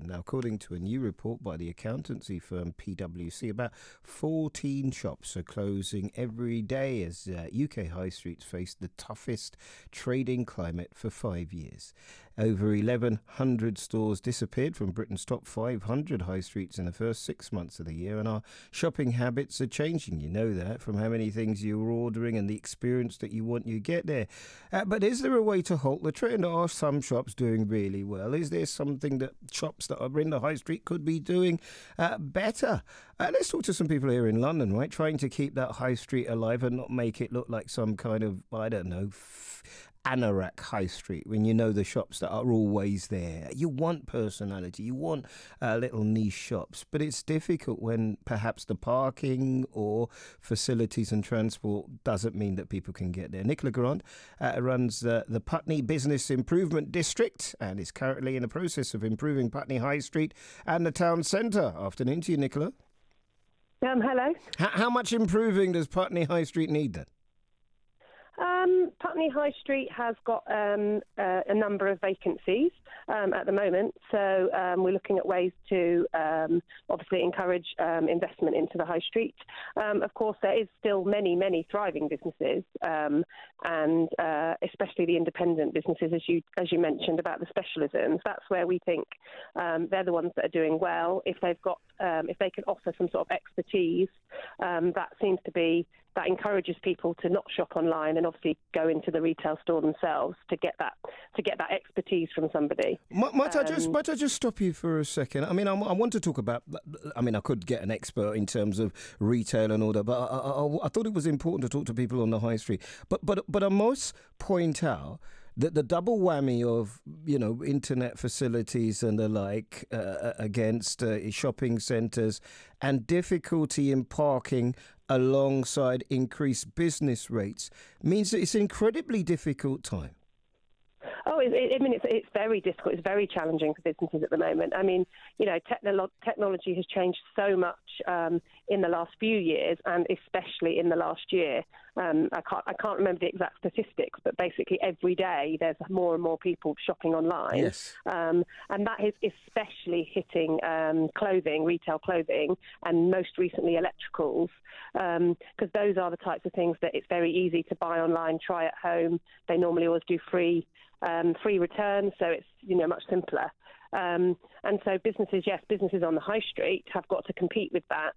Now, according to a new report by the accountancy firm PwC, about 14 shops are closing every day as UK high streets face the toughest trading climate for 5 years. Over 1,100 stores disappeared from Britain's top 500 high streets in the first 6 months of the year, and our shopping habits are changing. You know that from how many things you're ordering and the experience that you want you get there. But is there a way to halt the trend? Are some shops doing really well? Is there something that shops that are in the high street could be doing better? Let's talk to some people here in London, right? Trying to keep that high street alive and not make it look like some kind of, I don't know, anorak high street when you know the shops that are always there. You want personality, you want little niche shops, but it's difficult when perhaps the parking or facilities and transport doesn't mean that people can get there. Nicola Grant runs the Putney Business Improvement District and is currently in the process of improving Putney High Street and the town centre. Afternoon to you, Nicola. Hello. How much improving does Putney High Street need then? Putney High Street has got a number of vacancies at the moment, so we're looking at ways to obviously encourage investment into the high street. Of course, there is still many thriving businesses, and especially the independent businesses, as you mentioned about the specialisms. That's where we think they're the ones that are doing well. If they've got if they can offer some sort of expertise, that encourages people to not shop online and obviously go into the retail store themselves to get that expertise from somebody. Might I just stop you for a second? I mean, I want to talk about. I mean, I could get an expert in terms of retail and all that, but I thought it was important to talk to people on the high street. But I must point out that the double whammy of, you know, internet facilities and the like against shopping centres and difficulty in parking alongside increased business rates means that it's an incredibly difficult time. Oh, it's very difficult. It's very challenging for businesses at the moment. I mean, you know, technology has changed so much in the last few years, and especially in the last year. I can't remember the exact statistics, but basically every day there's more and more people shopping online. Yes. And that is especially hitting clothing, retail clothing, and most recently electricals, because those are the types of things that it's very easy to buy online, try at home. They normally always do free returns, so it's, you know, much simpler. And so businesses on the high street have got to compete with that.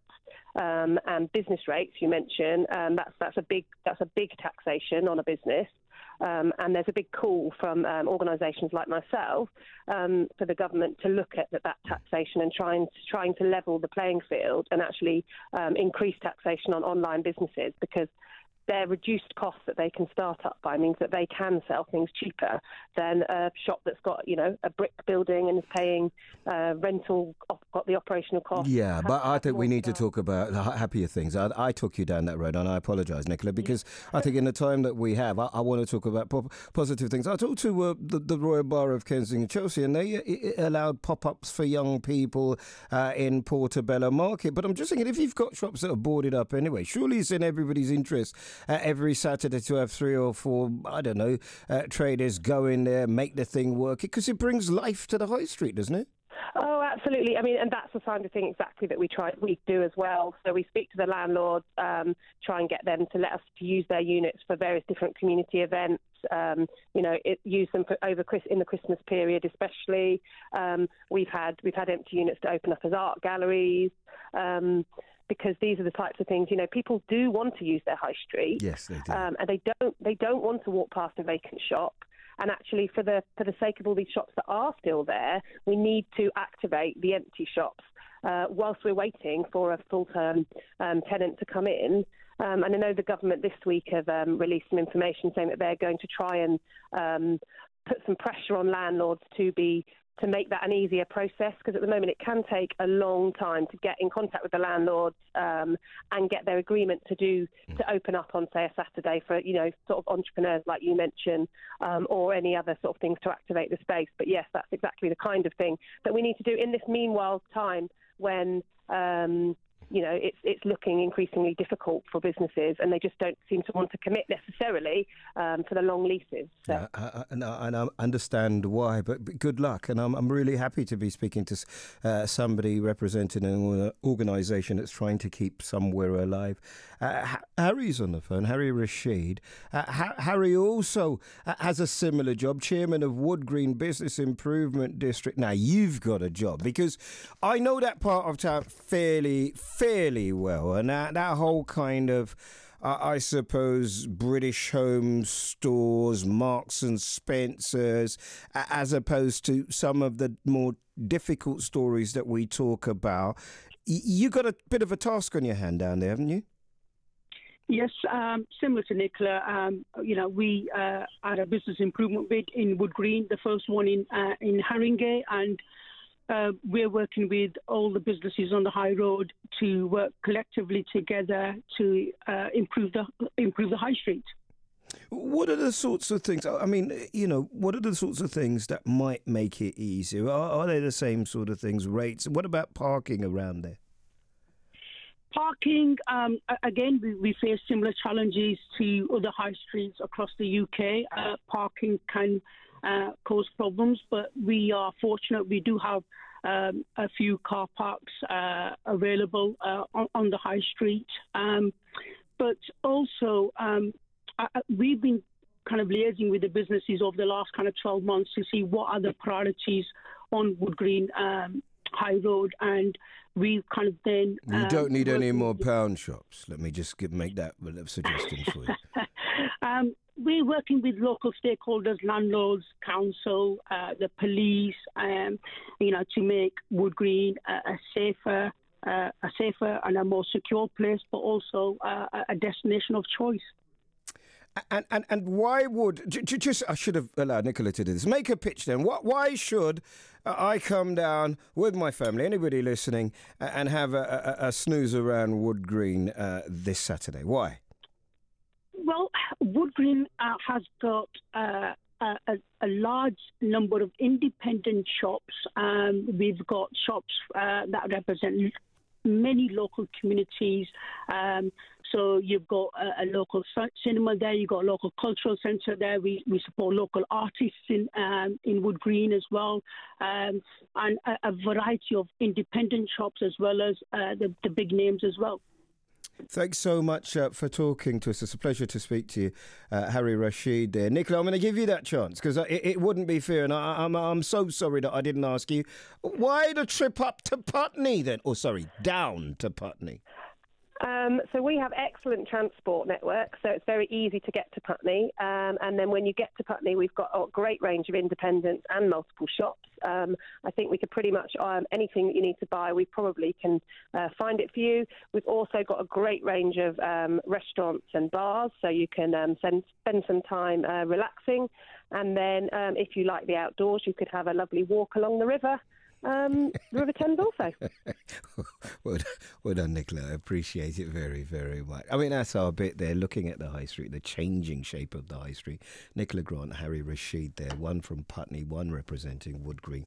And business rates, you mentioned, that's a big taxation on a business. And there's a big call from organisations like myself for the government to look at that taxation and trying to level the playing field and actually increase taxation on online businesses, because their reduced costs that they can start up by means that they can sell things cheaper than a shop that's got, you know, a brick building and is paying rental, got the operational costs. Yeah, but I think we need to talk about happier things. I took you down that road, and I apologise, Nicola, because I think in the time that we have, I want to talk about positive things. I talked to the Royal Borough of Kensington and Chelsea, and they allowed pop-ups for young people in Portobello Market. But I'm just thinking, if you've got shops that are boarded up anyway, surely it's in everybody's interest every Saturday to have 3 or 4, I don't know, traders go in there, make the thing work, because it brings life to the high street, doesn't it? Oh, absolutely. I mean, and that's the kind of thing exactly that we do as well. So we speak to the landlords, try and get them to let us to use their units for various different community events. Use them in the Christmas period, especially. We've had empty units to open up as art galleries. Because these are the types of things, you know, people do want to use their high street. Yes, they do. And they don't want to walk past a vacant shop. And actually, for the sake of all these shops that are still there, we need to activate the empty shops whilst we're waiting for a full-term tenant to come in. And I know the government this week have released some information saying that they're going to try and put some pressure on landlords to make that an easier process, because at the moment it can take a long time to get in contact with the landlords and get their agreement to open up on, say, a Saturday for, you know, sort of entrepreneurs like you mentioned, or any other sort of things to activate the space. But yes, that's exactly the kind of thing that we need to do in this meanwhile time when it's looking increasingly difficult for businesses, and they just don't seem to want to commit necessarily for the long leases. So. And I understand why, but good luck. And I'm really happy to be speaking to somebody representing an organisation that's trying to keep somewhere alive. Harry's on the phone, Harry Rashid. Harry also has a similar job, chairman of Wood Green Business Improvement District. Now, you've got a job, because I know that part of town fairly well, and that whole kind of, I suppose, British Home Stores, Marks and Spencers, as opposed to some of the more difficult stories that we talk about. You got a bit of a task on your hand down there, haven't you? Yes, similar to Nicola, we had a business improvement bid in Wood Green, the first one in Haringey, and we're working with all the businesses on the high road to work collectively together to improve the high street. What are the sorts of things? I mean, what are the sorts of things that might make it easier? Are they the same sort of things? Rates? What about parking around there? Parking, again, we face similar challenges to other high streets across the UK. Parking can cause problems, but we are fortunate. We do have a few car parks available on the high street. But also, we've been kind of liaising with the businesses over the last kind of 12 months to see what are the priorities on Wood Green High Road, and we kind of then... You don't need any more pound shops. Let me just make that suggestion for you. We're working with local stakeholders, landlords, council, the police, to make Wood Green a safer and a more secure place, but also a destination of choice. And why would just I should have allowed Nicola to do this. Make a pitch then. Why should I come down with my family, anybody listening, and have a snooze around Wood Green this Saturday? Why? Well, Wood Green has got a large number of independent shops. We've got shops that represent many local communities. So you've got a local cinema there, you've got a local cultural centre there. We support local artists in Wood Green as well, and a variety of independent shops as well as the big names as well. Thanks so much for talking to us. It's a pleasure to speak to you, Harry Rashid there. Nicola, I'm going to give you that chance because it wouldn't be fair, and I'm so sorry that I didn't ask you. Why the trip up to Putney then? Oh, sorry, down to Putney. So we have excellent transport networks, so it's very easy to get to Putney. And then when you get to Putney, we've got a great range of independents and multiple shops. I think we could pretty much, anything that you need to buy, we probably can find it for you. We've also got a great range of restaurants and bars, so you can spend some time relaxing. And then if you like the outdoors, you could have a lovely walk along the river. The River Thames also. Well done, Nicola. I appreciate it very, very much. I mean, that's our bit there, looking at the high street, the changing shape of the high street. Nicola Grant, Harry Rashid there, one from Putney, one representing Wood Green.